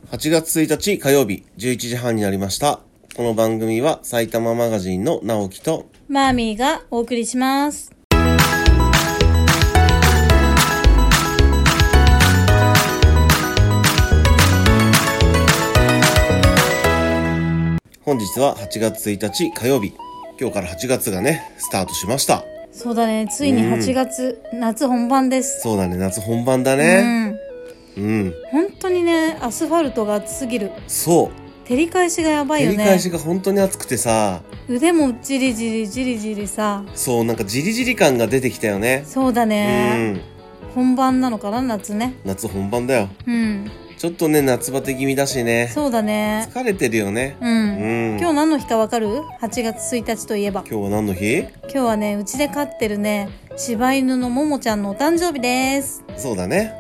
8月1日火曜日11時半になりました。この番組は埼玉マガジンの直樹とマーミーがお送りします。 本日は8月1日火曜日。今日から8月がねスタートしました。 そうだね、ついに8月、夏本番です。 そうだね、夏本番だね。 本当にね、アスファルトが暑すぎる。 そう照り返しがやばいよね。 照り返しが本当に暑くてさ、 腕もじりじりじりじりさ、 そうなんかじりじり感が出てきたよね。 そうだね、本番なのかな、夏ね。 夏本番だよ。ちょっとね夏バテ気味だしね。 そうだね、 疲れてるよね。 今日何の日かわかる？ 8 月1日といえば。 今日は何の日？ 今日はね、うちで飼ってるね柴犬のももちゃんのお誕生日です。 そうだね。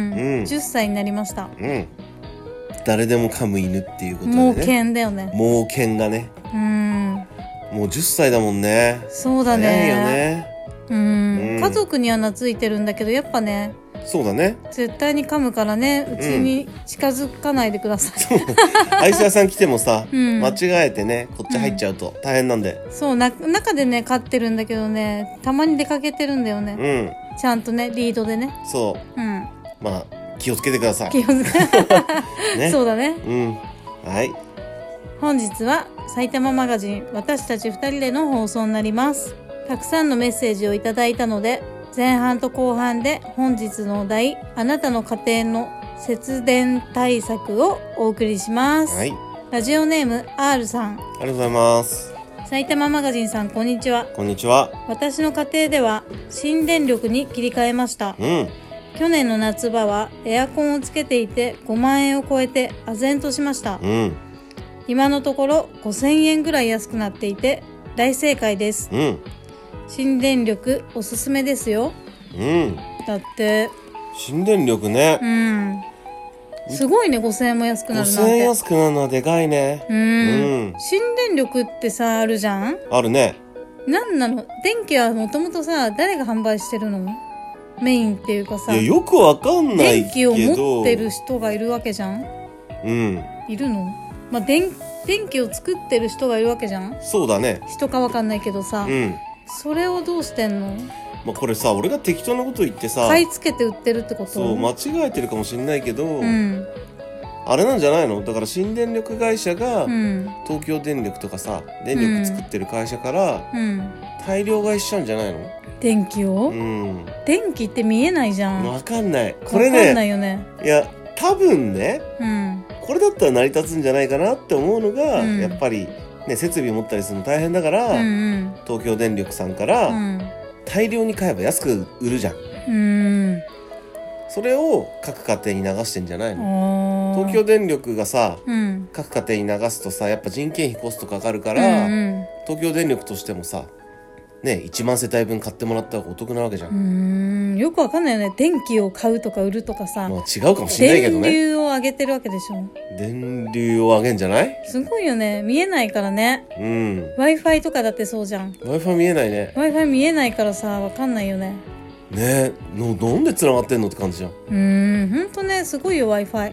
10歳になりました。 誰でも噛む犬っていうことでね。 猛犬だよね。 猛犬がね。もう10歳だもんね。 そうだね。 早いよね。 家族には懐いてるんだけど、やっぱね、 そうだね、 絶対に噛むからね、うちに近づかないでください。 アイス屋さん来てもさ、間違えてねこっち入っちゃうと大変なんで、 そう中でね飼ってるんだけどね、たまに出かけてるんだよね。ちゃんとねリードでね。 そう、まあ気をつけてください。 気をつけね、そうだね。 はい、 本日は埼玉マガジン私たち2人での放送になります。たくさんのメッセージをいただいたので、前半と後半で本日のお題、あなたの家庭の節電対策をお送りします。ラジオネーム R さん、 ありがとうございます。 埼玉マガジンさん、こんにちは。 こんにちは。 私の家庭では新電力に切り替えました。去年の夏場はエアコンをつけていて5万円を超えて唖然としました。今のところ5000円ぐらい安くなっていて大正解です。新電力おすすめですよ。だって新電力ね、 すごいね、5000円も安くなるなんて。 5000円安くなるのはでかいね。 新電力ってさ、あるじゃん。 あるね。 なんなの？電気はもともとさ、誰が販売してるの？メインっていうかさ、 いやよくわかんないけど電気を持ってる人がいるわけじゃん。いるの？まあ、電気を作ってる人がいるわけじゃん。そうだね。人かわかんないけどさ、それをどうしてんの？ まあ、これさ、俺が適当なこと言ってさ、 買い付けて売ってるってこと？ そう、間違えてるかもしれないけど、あれなんじゃないの？だから新電力会社が、東京電力とかさ、電力作ってる会社から、大量買いしちゃうんじゃないの？ 電気を？電気って見えないじゃん。 わかんない。これね、 わかんないよね。 いや、多分ね、これだったら成り立つんじゃないかなって思うのが、やっぱり、ね、設備持ったりするの大変だから、東京電力さんから、大量に買えば安く売るじゃん。それを各家庭に流してんじゃないの？東京電力がさ、各家庭に流すとさ、やっぱ人件費コストかかるから、東京電力としてもさ、ね、1万世帯分買ってもらった方がお得なわけじゃん。 よくわかんないよね。電気を買うとか売るとかさ、 まあ、違うかもしれないけどね。 電流を上げてるわけでしょ。 電流を上げんじゃない？ すごいよね。見えないからね。Wi-Fi とかだってそうじゃん。 Wi-Fi 見えないね。 Wi-Fi 見えないからさ、わかんないよね。 ねえ、なんで繋がってんのって感じじゃん。 ほんとね、すごいよ Wi-Fi。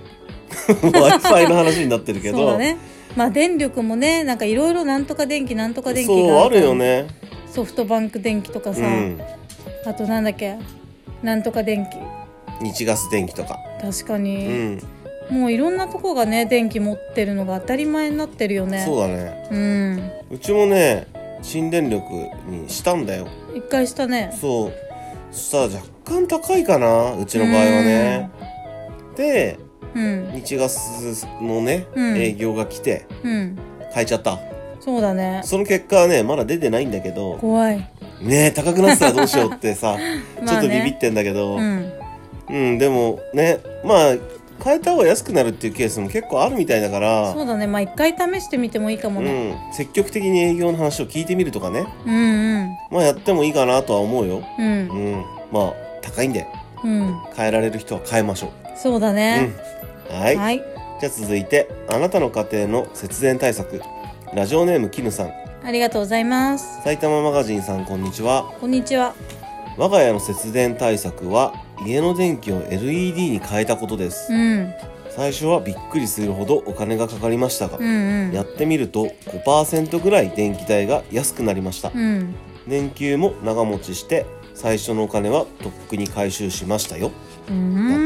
Wi-Fi の話になってるけど。 そうだね。まあ電力もね、なんかいろいろなんとか電気なんとか電気がそうあるよね。 ソフトバンク電気とかさ、あとなんだっけ、なんとか電気、 日ガス電気とか。 確かに、もういろんなとこがね電気持ってるのが当たり前になってるよね。 そうだね。うちもね新電力にしたんだよ。 一回したね。 そう。そしたら若干高いかな、うちの場合はね。で、日ガスのね、営業が来て、変えちゃった。そうだね。その結果はねまだ出てないんだけど、怖いね。高くなってたらどうしようってさちょっとビビってんだけど、でもね、まあ変えた方が安くなるっていうケースも結構あるみたいだから。そうだね。まあ一回試してみてもいいかもね。積極的に営業の話を聞いてみるとかね。まあやってもいいかなとは思うよ。まあ高いんで、変えられる人は変えましょう。そうだね。はい。じゃあ続いて、あなたの家庭の節電対策。ラジオネームキヌさん、ありがとうございます。埼玉マガジンさん、こんにちは。こんにちは。我が家の節電対策は家の電気を LED に変えたことです。 最初はびっくりするほどお金がかかりましたが、やってみると 5% ぐらい電気代が安くなりました。電球も長持ちして最初のお金はとっくに回収しましたよ。だって。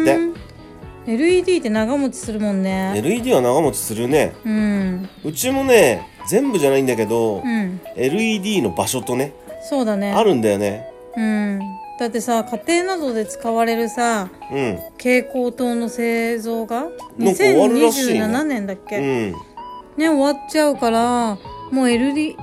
LED って長持ちするもんね。 LED は長持ちするね。うちもね、全部じゃないんだけど、LED の場所とね、 そうだね、 あるんだよね。 だってさ、家庭などで使われるさ、蛍光灯の製造が2027年だっけ、ね、終わっちゃうから、もう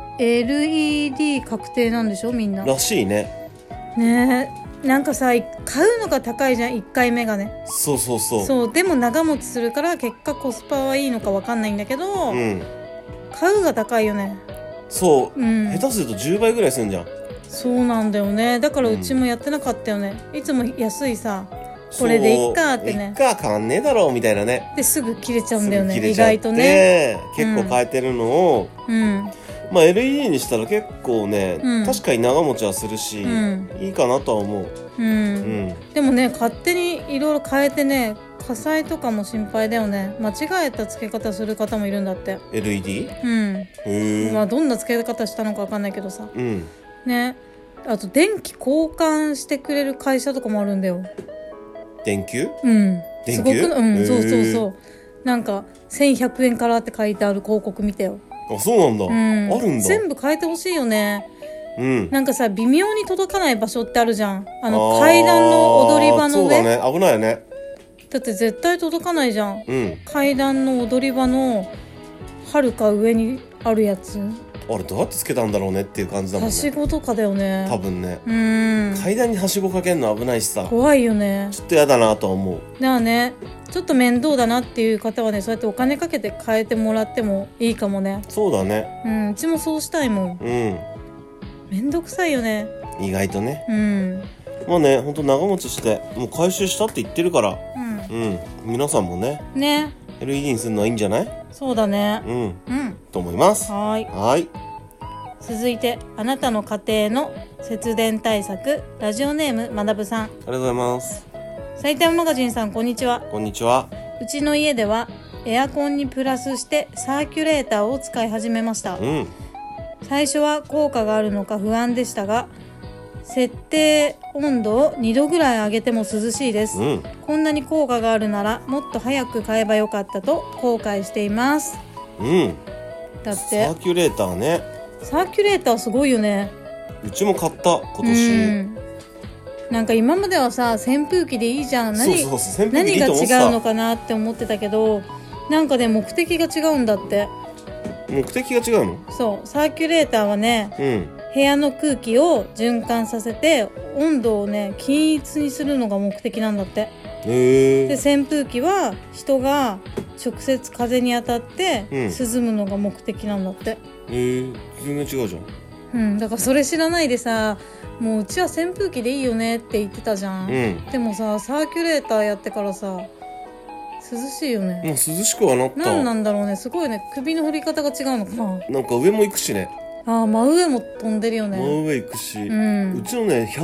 LED 確定なんでしょ、みんな。 らしいね。 ねえ。なんかさ、買うのが高いじゃん、1回目がね。そうでも長持ちするから結果コスパはいいのか分かんないんだけど、買うが高いよね。 そう、下手すると10倍ぐらいするんじゃん。 そうなんだよね。だからうちもやってなかったよね。いつも安いさ、これでいっかってね。 いっか、変わんねえだろみたいなね。 ですぐ切れちゃうんだよね、意外とね。 結構変えてるのを、まあ LED にしたら結構ね、確かに長持ちはするし、いいかなとは思う。 でもね、勝手にいろいろ変えてね、火災とかも心配だよね。間違えた付け方する方もいるんだって。 LED？ まあどんな付け方したのか分かんないけどさ。ね、あと電気交換してくれる会社とかもあるんだよ。 電球？ すごく、そうなんか1100円からって書いてある広告見たよ。 あ、そうなんだ。あるんだ。 全部変えてほしいよね。なんかさ、微妙に届かない場所ってあるじゃん。階段の踊り場の上。 そうだね、危ないよね。 だって絶対届かないじゃん。階段の踊り場の遥か上にあるやつ。 あれどうやってつけたんだろうねっていう感じだもんね。 はしごとかだよね。 多分ね。階段にはしごかけるの危ないしさ。 怖いよね。 ちょっとやだなとは思う。 だからね、ちょっと面倒だなっていう方はね、そうやってお金かけて変えてもらってもいいかもね。 そうだね。 うちもそうしたいもん。面倒くさいよね。 意外とね。まあね、ほんと長持ちしてもう回収したって言ってるから、皆さんもね LED にするのはいいんじゃない？ そうだね。 と思います。 はい。続いて、あなたの家庭の節電対策、ラジオネームまなぶさん。ありがとうございます。 埼玉マガジンさん、こんにちは。 こんにちは。 うちの家ではエアコンにプラスしてサーキュレーターを使い始めました。最初は効果があるのか不安でしたが、設定温度を2度ぐらい上げても涼しいです。こんなに効果があるならもっと早く買えばよかったと後悔しています。だってサーキュレーターね。 サーキュレーターすごいよね。 うちも買った今年。 なんか今まではさ、扇風機でいいじゃん。何が違うのかなって思ってたけど、なんかね、目的が違うんだって。 目的が違うの？ そう、サーキュレーターはね、部屋の空気を循環させて温度をね、均一にするのが目的なんだって。で、扇風機は人が直接風に当たって涼むのが目的なんだって。 全然違うじゃん。 だからそれ知らないでさ、もううちは扇風機でいいよねって言ってたじゃん。でもさ、サーキュレーターやってからさ、涼しいよね。 もう涼しくはなった。 何なんだろうね。すごいね。首の振り方が違うのかな。 なんか上も行くしね。 真上も飛んでるよね。 真上行くし、うちのね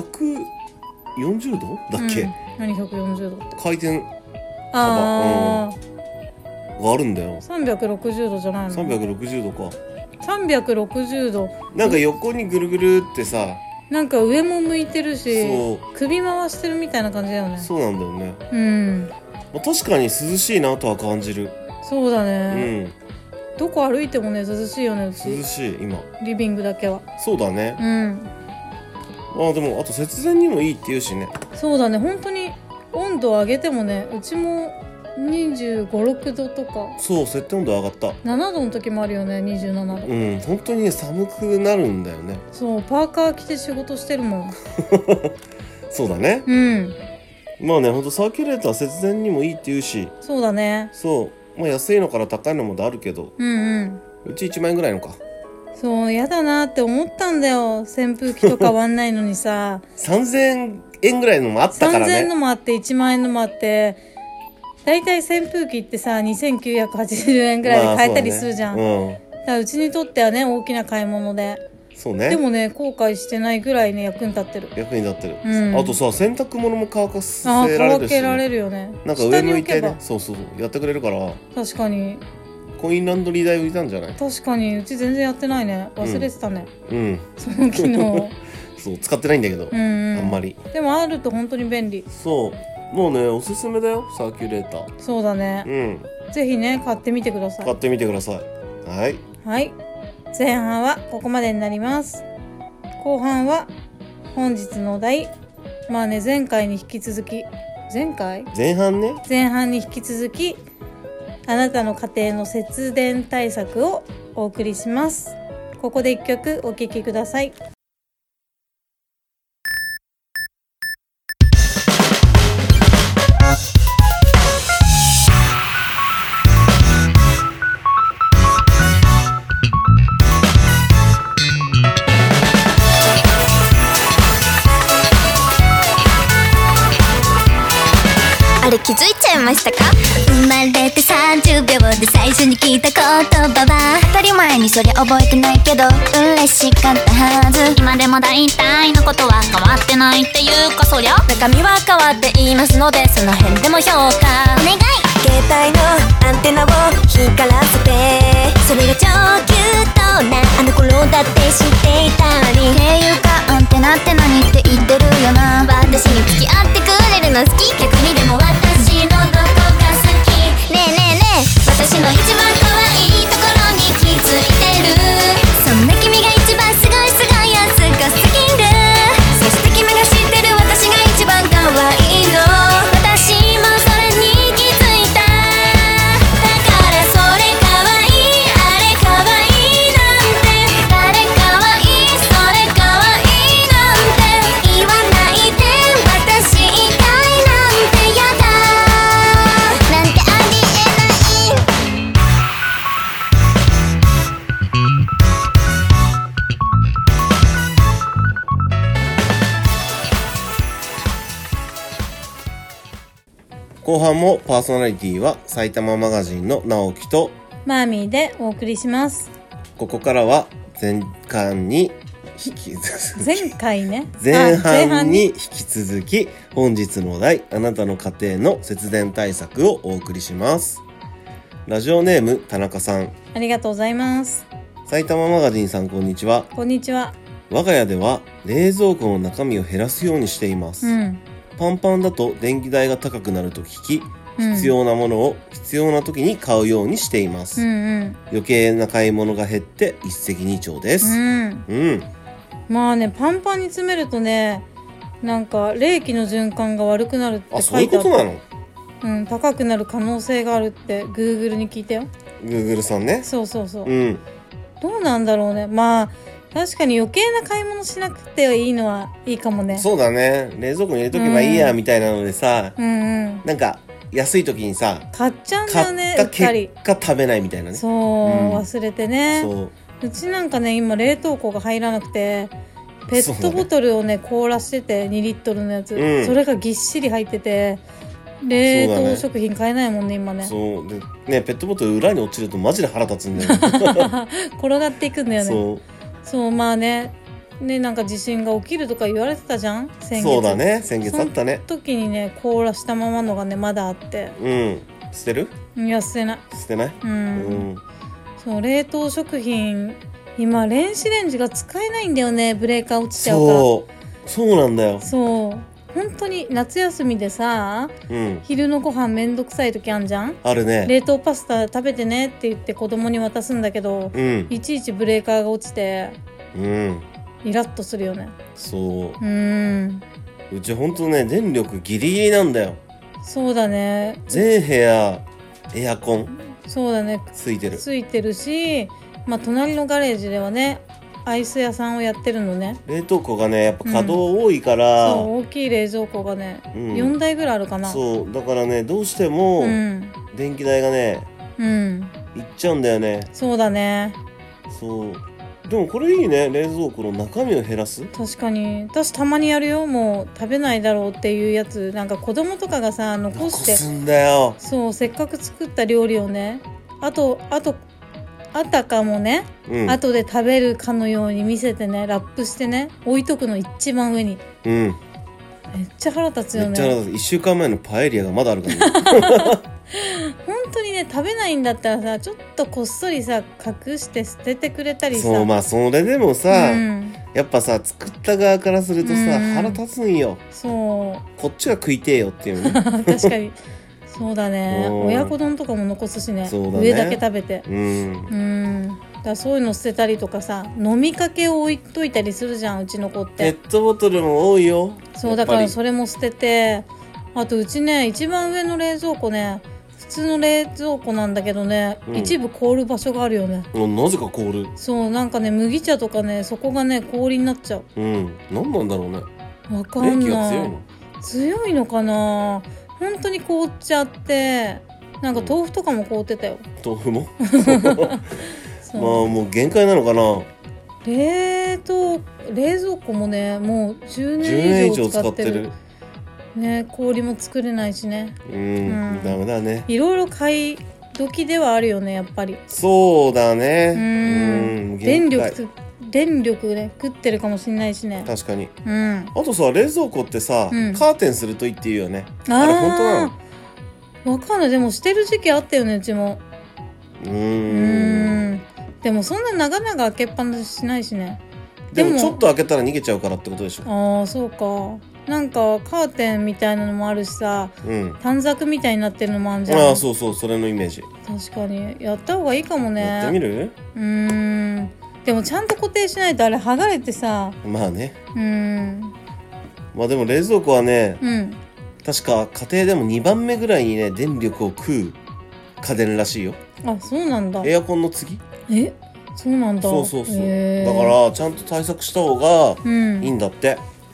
140度だっけ？ 何140度って？ 回転幅があるんだよ。 360度じゃないの ？360度か。 360度。 なんか横にぐるぐるってさ、 なんか上も向いてるし、首回してるみたいな感じだよね。 そうなんだよね。確かに涼しいなとは感じる。 そうだね。どこ歩いてもね、涼しいよね、うち。 涼しい、今。 リビングだけは。 そうだね。でもあと節電にもいいって言うしね。 そうだね、本当に温度を上げてもね、うちも25、6度とか。 そう、設定温度上がった。 7度の時もあるよね、27 度。本当にね、寒くなるんだよね。 そう、パーカー着て仕事してるもん。 そうだね。まあね、ほんとサーキュレーター節電にもいいって言うし。 そうだね。 そう。まあ安いのから高いのまであるけど。うち1万円ぐらいのか。 そう、やだなって思ったんだよ。扇風機とか割んないのにさ。 3000円ぐらいのもあったからね。 3000円のもあって、1万円のもあって、だいたい扇風機ってさ、2980円ぐらいで買えたりするじゃん。だからうちにとってはね、大きな買い物で。 そうね。 でもね後悔してないぐらいね役に立ってる。 役に立ってる、あとさ洗濯物も乾かせられるし、 乾けられるよね。 なんか上向いてね、そうやってくれるから。 確かにコインランドリー代浮いたんじゃない？ 確かにうち全然やってないね。忘れてたね。その機能そう使ってないんだけど、あんまり。でもあると本当に便利。 そうもうねおすすめだよサーキュレーター。 そうだね。ぜひね買ってみてください。 買ってみてください。はい前半はここまでになります。後半は本日のお題。まあね前半に引き続きあなたの家庭の節電対策をお送りします。ここで一曲お聴きください。 あれ気づいちゃいましたか？生まれて30秒で最初に聞いた言葉は当たり前にそりゃ覚えてないけど嬉しかったはず。 今でも大体のことは変わってないっていうかそりゃ中身は変わっていますのでその辺でも評価お願い。携帯のアンテナを光らせてそれが超キュートなあの頃だって知っていたりっていうかアンテナって何って言ってるよな。私に付き合ってくれるの好き逆にでも私のどこが好きねえねえねえ私の一番可愛いところに気づいてるそんな君が一番すごいすごいやすごすぎるそして君が知ってる私が一番可愛いの私もそれに気づいただからそれ可愛いあれ可愛いなんて誰可愛いそれ可愛いなんて言わないで私以外なんてやだなんてありえない後半もパーソナリティは埼玉マガジンの直樹とマーミーでお送りします。 ここからは前半に前半に引き続き本日のお題あなたの家庭の節電対策をお送りします。ラジオネーム田中さんありがとうございます。 埼玉マガジンさんこんにちは。 こんにちは。 我が家では冷蔵庫の中身を減らすようにしています、パンパンだと電気代が高くなると聞き必要なものを必要な時に買うようにしています、余計な買い物が減って一石二鳥です、 まあねパンパンに詰めるとねなんか冷気の循環が悪くなるって書いてあった。 そういうことなの？ 高くなる可能性があるって Google に聞いたよ。 Google さんね。 そう、どうなんだろうね。まあ確かに余計な買い物しなくていいのはいいかもね。 そうだね。冷蔵庫に入れとけばいいやみたいなのでさ、なんか安い時にさ買っちゃうんだよね。 買った結果食べないみたいなね。 そう、忘れてね。うちなんかね今冷凍庫が入らなくてペットボトルをね凍らしてて2リットルのやつ、それがぎっしり入ってて冷凍食品買えないもんね今ね。 そうでねペットボトル裏に落ちるとマジで腹立つんだよ転がっていくんだよね。そうまあねなんか地震が起きるとか言われてたじゃん先月。 そうだね先月あったね。 その時にね凍らしたままのがねまだあって、 捨てる？ いや捨てない。 捨てない？ そう冷凍食品今電子レンジが使えないんだよね。ブレーカー落ちちゃうから。 そうなんだよ。 そう本当に夏休みでさ、昼のご飯めんどくさい時あんじゃん。 あるね。 冷凍パスタ食べてねって言って子供に渡すんだけど、いちいちブレーカーが落ちて、イラッとするよね。 そううち本当ね電力ギリギリなんだよ。 そうだね。 全部屋エアコンそうだねついてるし、 まあ隣のガレージではねアイス屋さんをやってるのね。 冷凍庫がねやっぱ稼働多いから、 そう大きい冷蔵庫がね、4台ぐらいあるかな。 そうだからねどうしても電気代がねいっちゃうんだよね。 そうだね。 そうでもこれいいね。冷蔵庫の中身を減らす。 確かに私たまにやるよ。もう食べないだろうっていうやつなんか子供とかがさ残して残すんだよ。 そうせっかく作った料理をねあとあたかもね、後で食べるかのように見せてね、ラップしてね、置いとくの一番上に。めっちゃ腹立つよね。 めっちゃ腹立つ。1週間前のパエリアがまだあるからね。 本当にね、食べないんだったらさ、ちょっとこっそりさ隠して捨ててくれたりさ。 そう、まあそれでもさ、やっぱさ、作った側からするとさ、腹立つんよ。 そう、 こっちが食いてえよっていうね。 確かにそうだね。親子丼とかも残すし ね、上だけ食べて。だからそういうの捨てたりとかさ、飲みかけを置いといたりするじゃん、うちの子って。 ペットボトルも多いよ。 そうだからそれも捨てて、あとうちね、一番上の冷蔵庫ね、普通の冷蔵庫なんだけどね、一部凍る場所があるよね。 なぜか凍る。 そう、なんかね、麦茶とかね、そこがね、氷になっちゃう。 何なんだろうね。 わかんない。 冷気が強いの？ 強いのかな。本当に凍っちゃって、なんか豆腐とかも凍ってたよ。 豆腐もまあもう限界なのかな。 冷蔵庫もね、もう10年以上使ってるね。氷も作れないしね。 ダメだね。 いろいろ買い時ではあるよね、やっぱり。 そうだね。 電力ね、食ってるかもしれないしね。 確かに。あとさ、冷蔵庫ってさ、カーテンするといいって言うよね。あれ本当なの？ わかんない。でもしてる時期あったよね、うちも。でもそんな長々開けっぱなししないしね。 でもちょっと開けたら逃げちゃうからってことでしょ。 そうか。なんかカーテンみたいなのもあるしさ、短冊みたいになってるのもあるじゃん。 そうそう、それのイメージ。 確かにやった方がいいかもね。 やってみる？ でもちゃんと固定しないとあれ剥がれてさ。 まあね。まあでも冷蔵庫はね、確か家庭でも2番目ぐらいにね、電力を食う家電らしいよ。 そうなんだ。 エアコンの次？ そうなんだ。 そう。だからちゃんと対策した方がいいんだって。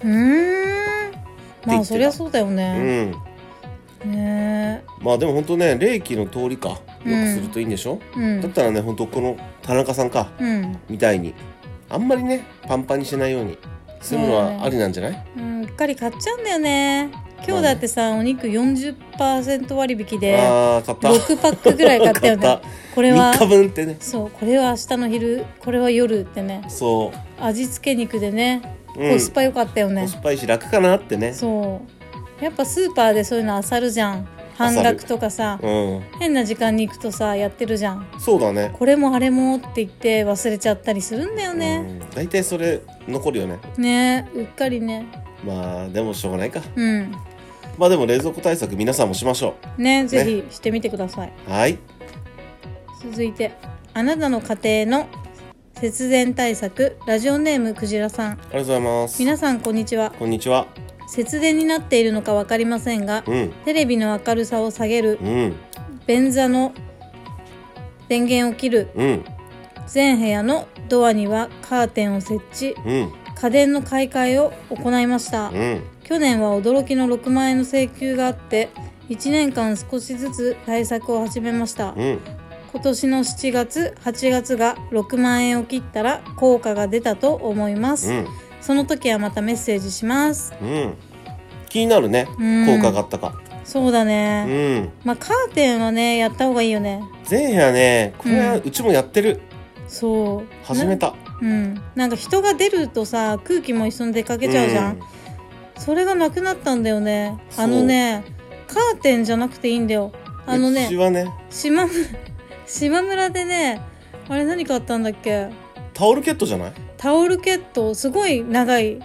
まあそりゃそうだよね。まあでも本当ね、冷気の通りかよくするといいんでしょ。だったらね、本当この田中さんか、みたいにあんまりねパンパンにしないようにするのはありなんじゃない？ うっかり買っちゃうんだよね。今日だってさ、お肉 40% 割引で6パックぐらい買ったよね。これは 3日分ってね。 そう、これは明日の昼、これは夜ってね。 そう、 味付け肉でね、コスパ良かったよね。 コスパいいし楽かなってね。 そうやっぱスーパーでそういうの漁るじゃん。半額とかさ、変な時間に行くとさ、やってるじゃん。 そうだね。 これもあれもって言って忘れちゃったりするんだよね。 大体それ残るよね。 ね、うっかりね。 まあでもしょうがないか。まあでも冷蔵庫対策皆さんもしましょうね。ぜひしてみてください。 はい。 続いて、あなたの家庭の節電対策、ラジオネームクジラさん。ありがとうございます。 皆さんこんにちは。 こんにちは。 節電になっているのか分かりませんが、テレビの明るさを下げる、便座の電源を切る、全部屋のドアにはカーテンを設置、家電の買い替えを行いました。去年は驚きの6万円の請求があって1年間少しずつ対策を始めました。今年の7月8月が6万円を切ったら効果が出たと思います。その時はまたメッセージします。 気になるね、効果があったか。 そうだね。まあカーテンはね、やった方がいいよね。 全部屋ね、これはうちもやってる。 そう始めた。 なんか人が出るとさ、空気も一緒に出かけちゃうじゃん。それがなくなったんだよね。カーテンじゃなくていいんだよ。 うちはね、 島村でね、あれ何買ったんだっけ。 タオルケットじゃない？ タオルケット、すごい長い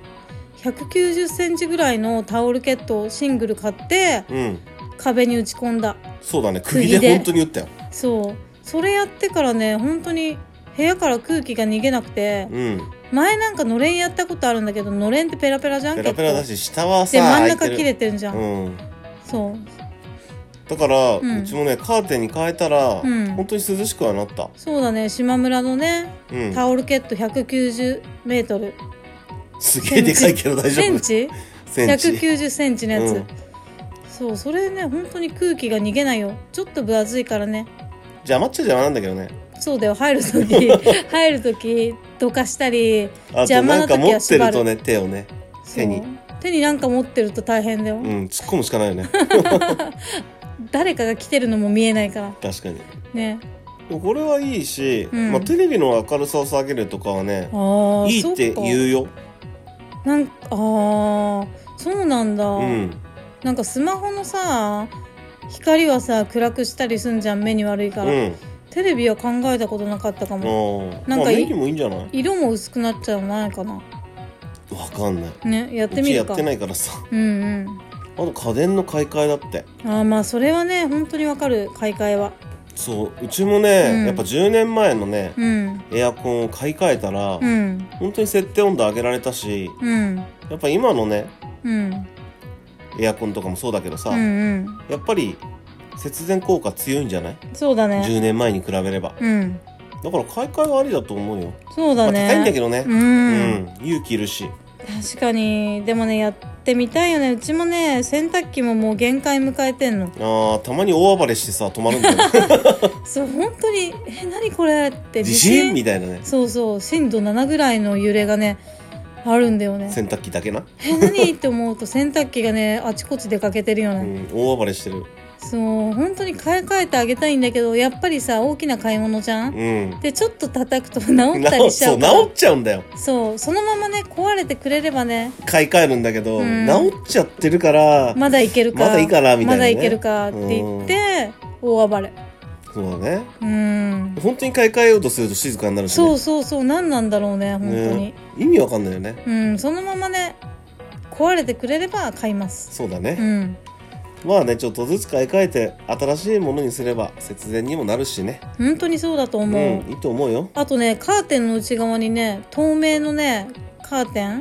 190センチぐらいのタオルケットをシングル買って、壁に打ち込んだ。 そうだね、釘で本当に打ったよ。 そう、それやってからね、本当に部屋から空気が逃げなくて、前なんかのれんやったことあるんだけど、のれんってペラペラじゃん。 ペラペラだし、下はさ、 で真ん中切れてんじゃん。そうだから、うちもね、カーテンに変えたら、本当に涼しくはなった。 そうだね、島村のね、タオルケット190メートル。 すげえでかいけど大丈夫？ センチ190センチのやつ。そう、それね、本当に空気が逃げないよ。ちょっと分厚いからね。 邪魔っちゃ邪魔なんだけどね。 そうだよ、入る時どかしたり、邪魔な時は縛る。 なんか持ってるとね、手をね、 手になんか持ってると大変だよ。 突っ込むしかないよね。 誰かが来てるのも見えないから。 確かにね。 これはいいし、テレビの明るさを下げるとかはね、いいって言うよ。 そうなんだ。なんかスマホのさ、光はさ暗くしたりすんじゃん、目に悪いから。テレビは考えたことなかったかも。 なんか目にもいいんじゃない？ 色も薄くなっちゃうないかな。 わかんない。 ね、やってみるか。 うちやってないからさ。あと家電の買い替えだって。 まあそれはね本当にわかる、買い替えは。 そう、うちもね、やっぱ10年前のね、エアコンを買い替えたら、本当に設定温度上げられたし、やっぱ今のね、エアコンとかもそうだけどさ、やっぱり節電効果強いんじゃない？ そうだね。 10年前に比べれば。だから買い替えはありだと思うよ。 そうだね。 高いんだけどね。勇気いるし。 確かに。でもね、やってみたいよね。うちもね、洗濯機ももう限界迎えてんの。 たまに大暴れしてさ、止まるんだよ。 そう、本当に、何これって地震みたいなね。 そうそう、震度7ぐらいの揺れがね、あるんだよね。 洗濯機だけな。 何って思うと洗濯機がね、あちこち出かけてるよね。 大暴れしてる。 そう、本当に買い替えてあげたいんだけど、やっぱりさ、大きな買い物じゃん。で、ちょっと叩くと治ったりしちゃうから。 そう、治っちゃうんだよ。 そう、そのままね、壊れてくれればね。 買い替えるんだけど、治っちゃってるから。 まだいけるか。 まだいいかな、みたいな、ね。 まだいけるかって言って、大暴れ。 そうだね。本当に買い替えようとすると静かになるしね。そう、何なんだろうね、本当に。 意味わかんないよね。 そのままね、壊れてくれれば買います。 そうだね。まあね、ちょっとずつ買い替えて新しいものにすれば節電にもなるしね。 本当にそうだと思う。 いいと思うよ。 あとね、カーテンの内側にね、透明のね、カーテン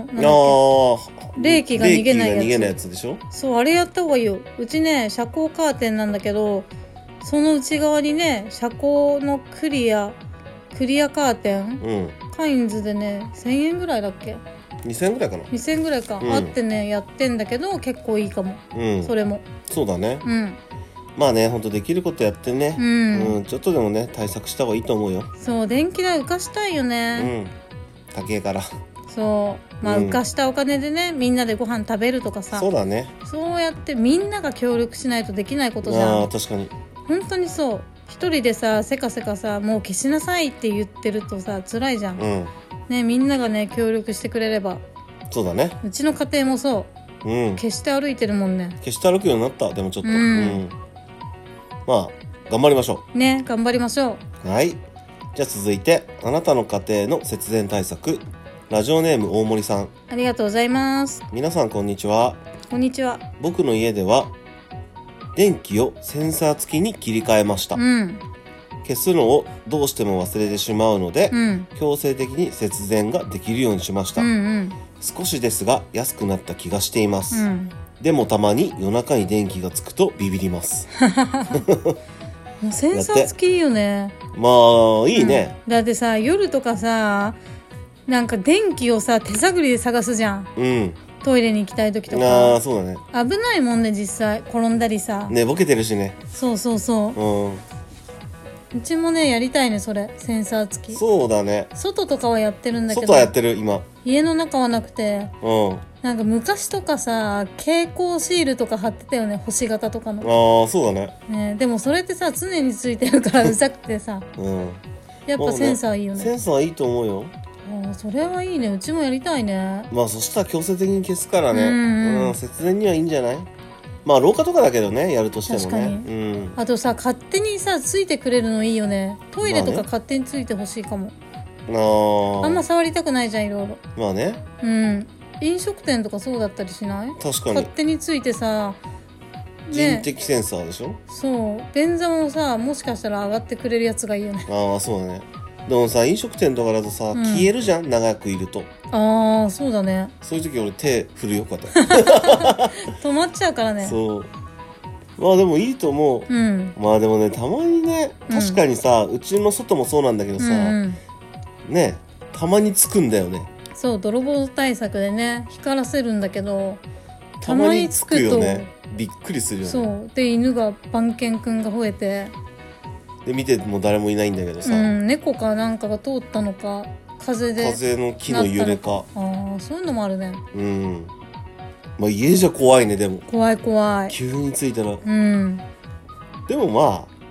冷気が逃げないやつ。 逃げないやつでしょ。 そう、あれやった方がいいよ。うちね、遮光カーテンなんだけど、その内側にね、遮光のクリアカーテン、カインズでね、1000円ぐらいだっけ ？2000円ぐらいかな。 2000円ぐらいか、あってね、やってんだけど結構いいかも。それもそうだね。まあね、ほんとできることやってね、ちょっとでもね対策した方がいいと思うよ。 そう、電気代浮かしたいよね。 高えから。 そう、まあ浮かしたお金でね、みんなでご飯食べるとかさ。 そうだね。 そうやってみんなが協力しないとできないことじゃん。 確かに。 本当にそう。一人でさ、せかせかさ、もう消しなさいって言ってるとさ、辛いじゃん。ね、みんながね協力してくれれば。 そうだね。 うちの家庭もそう、消して歩いてるもんね。 消して歩くようになった。でもちょっと、まあ頑張りましょうね。頑張りましょう。はい。じゃあ続いて、あなたの家庭の節電対策、ラジオネーム大森さん。 ありがとうございます。 皆さんこんにちは。 こんにちは。 僕の家では電気をセンサー付きに切り替えました。消すのをどうしても忘れてしまうので、強制的に節電ができるようにしました。少しですが安くなった気がしています。でもたまに夜中に電気がつくとビビります。 もうセンサー付きいいよね。 まあいいね。 だってさ、夜とかさ、なんか電気をさ手探りで探すじゃん。トイレに行きたい時とか。 そうだね。 危ないもんね、実際転んだりさ。 ね、ボケてるしね。 そう。うちもねやりたいね、それ。センサー付き。 そうだね。 外とかはやってるんだけど。 外はやってる今。 家の中はなくて。なんか昔とかさ、蛍光シールとか貼ってたよね、星型とかの。 そうだね。 でもそれってさ常についてるからうざくてさ。やっぱセンサーいいよね。 センサーいいと思うよ。 それはいいね。うちもやりたいね。 まあそしたら強制的に消すからね。節電にはいいんじゃない？まあ廊下とかだけどね、やるとしてもね。 確かに。あとさ、勝手にさついてくれるのいいよね。トイレとか勝手についてほしいかも。あんま触りたくないじゃん、いろいろ。 まあね。 飲食店とかそうだったりしない？ 確かに。 勝手についてさ、 人的センサーでしょ。 そう、便座もさ、もしかしたら上がってくれるやつがいいよね。 そうだね。でもさ、飲食店とかだとさ、消えるじゃん、長くいると。 そうだね。 そういう時俺手振るよ、こうやって。 止まっちゃうからね。 そう。まあでもいいと思う。まあでもね、たまにね、確かにさ、うちの外もそうなんだけどさ、ね、たまにつくんだよね。 そう、泥棒対策でね光らせるんだけど、 たまにつくよね。びっくりするよね。 そうで、犬が番犬くんが吠えて、 で見ても誰もいないんだけどさ、 猫かなんかが通ったのか、風の木の揺れか。 そういうのもあるね。 まあ家じゃ怖いね。でも怖い急についたら。 でもまあ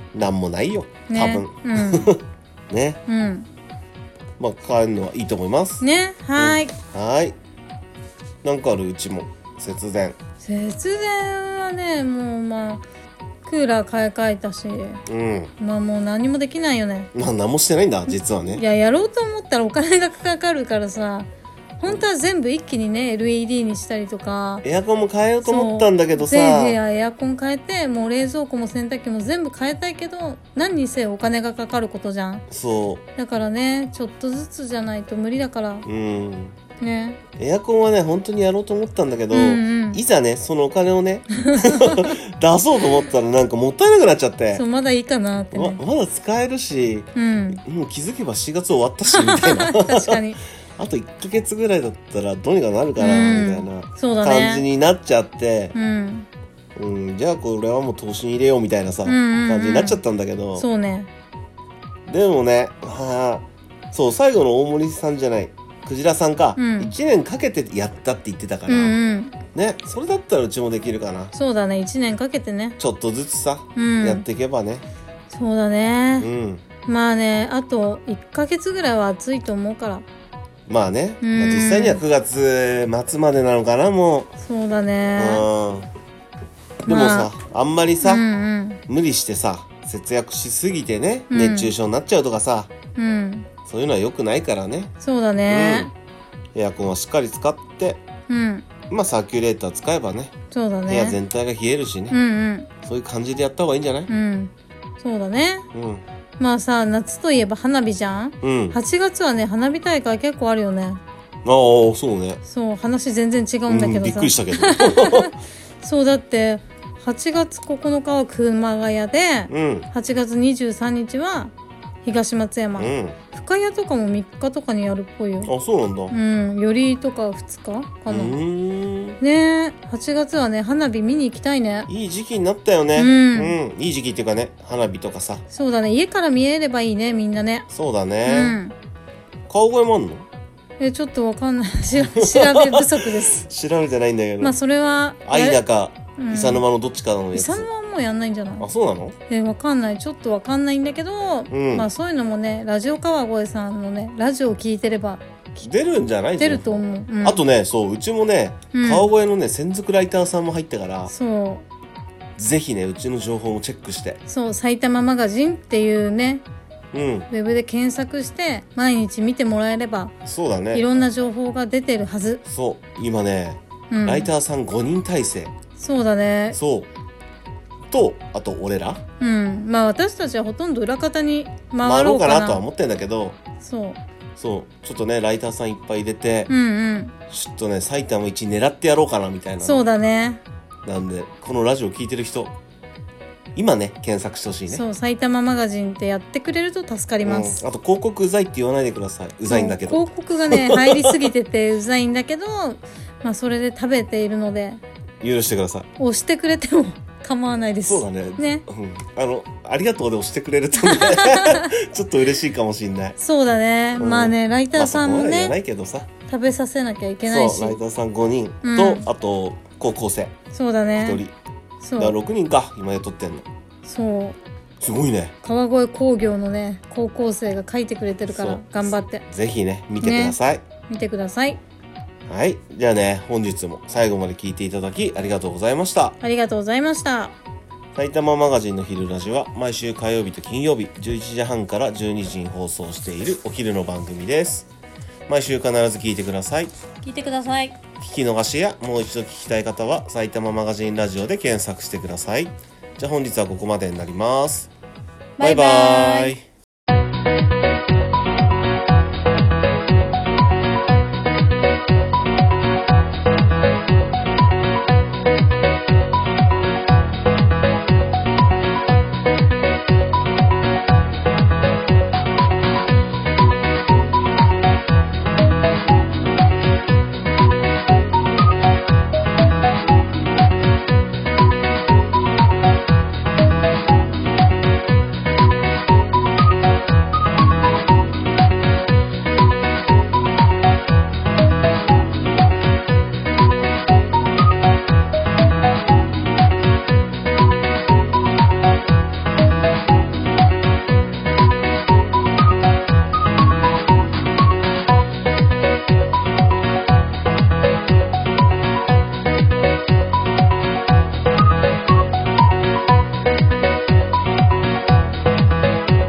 なんもないよ多分ね、まあ変えるのはいいと思いますね。はい、 はい。なんかある？うちも節電はね、もうまあクーラー買い替えたし、まあもう何もできないよね。 何もしてないんだ実はね。 いや、やろうと思ったらお金がかかるからさ、本当は全部一気にね LED にしたりとか、 エアコンも変えようと思ったんだけどさ、 全部エアコン変えて、もう冷蔵庫も洗濯機も全部変えたいけど、何にせよお金がかかることじゃん。 そうだからね、ちょっとずつじゃないと無理だからね。 エアコンはね本当にやろうと思ったんだけど、いざねそのお金をね出そうと思ったらなんかもったいなくなっちゃって、 そう、まだいいかなってね。 まだ使えるし、もう気づけば4月終わったしみたいな確かにあと1ヶ月ぐらいだったらどうにかなるかなみたいな感じになっちゃって、じゃあこれはもう投資に入れようみたいなさ、感じになっちゃったんだけど、 そうね。 でもね、そう最後の大森さんじゃないクジラさんか、1年かけてやったって言ってたから、ね、それだったらうちもできるかな。 そうだね、1年かけてね、 ちょっとずつさ、やっていけばね。 そうだね、まあね、あと1ヶ月ぐらいは暑いと思うから。 まあね、実際には9月末までなのかな、もう。 そうだね。 でもさ、あんまりさ、無理してさ節約しすぎてね、熱中症になっちゃうとかさ、そういうのは良くないからね。 そうだね、 エアコンはしっかり使って、まあサーキュレーター使えばね、 そうだね、 部屋全体が冷えるしね、そういう感じでやった方がいいんじゃない？ そうだね。まあさ、夏といえば花火じゃん。8月はね、花火大会結構あるよね。 ああ、そうね。 そう、話全然違うんだけどさ、 びっくりしたけどそう、だって8月9日は熊谷で、8月23日は東松山、深谷とかも3日とかにやるっぽいよ。 あ、そうなんだ。 よりとか2日かな。ねえ、8月はね、花火見に行きたいね。 いい時期になったよね。いい時期っていうかね、花火とかさ。 そうだね、家から見えればいいね、みんなね。 そうだね。川越もあんの？ ちょっとわかんない。調べ不足です。 調べてないんだけど。 まあそれは愛だか伊佐沼のどっちかのやつ。 伊佐沼はもうやんないんじゃない？ あ、そうなの？ わかんない。ちょっとわかんないんだけど、まあそういうのもね、ラジオ川越さんのね、ラジオを聞いてれば出るんじゃない？ 出ると思う。 あとね、そう、うちもね、川越のね、専属ライターさんも入ってから、ぜひね、うちの情報もチェックして。 そう、埼玉マガジンっていうね、ウェブで検索して毎日見てもらえれば、 そうだね、 いろんな情報が出てるはず。 そう、今ね、ライターさん5人体制。そうだね。 そうと、あと俺ら、 まあ私たちはほとんど裏方に回ろうかなとは思ってんだけど、そうちょっとねライターさんいっぱい入れて、ちょっとね埼玉1狙ってやろうかなみたいな。 そうだね。 なんでこのラジオ聞いてる人、今ね検索してほしいね。 そう、埼玉マガジンってやってくれると助かります。 あと広告うざいって言わないでください。うざいんだけど、 広告がね入りすぎててうざいんだけど、まあそれで食べているので許してください。 押してくれても構わないです。 そうだね。ありがとうで押してくれるとねちょっと嬉しいかもしんない。 そうだね。まあね、ライターさんもね、 ないけどさ、 食べさせなきゃいけないし。 そう、ライターさん5人と、あと高校生そうだね、 1人。そうだから6人か今雇ってんの。そうすごいね。 川越工業のね高校生が書いてくれてるから頑張ってぜひね見てください。 見てください。 はい、じゃあね、本日も最後まで聞いていただきありがとうございました。 ありがとうございました。 埼玉マガジンの昼ラジは毎週火曜日と金曜日11時半から12時に放送しているお昼の番組です。毎週必ず聞いてください。 聞いてください。 聞き逃しやもう一度聞きたい方は埼玉マガジンラジオで検索してください。じゃあ本日はここまでになります。バイバイ。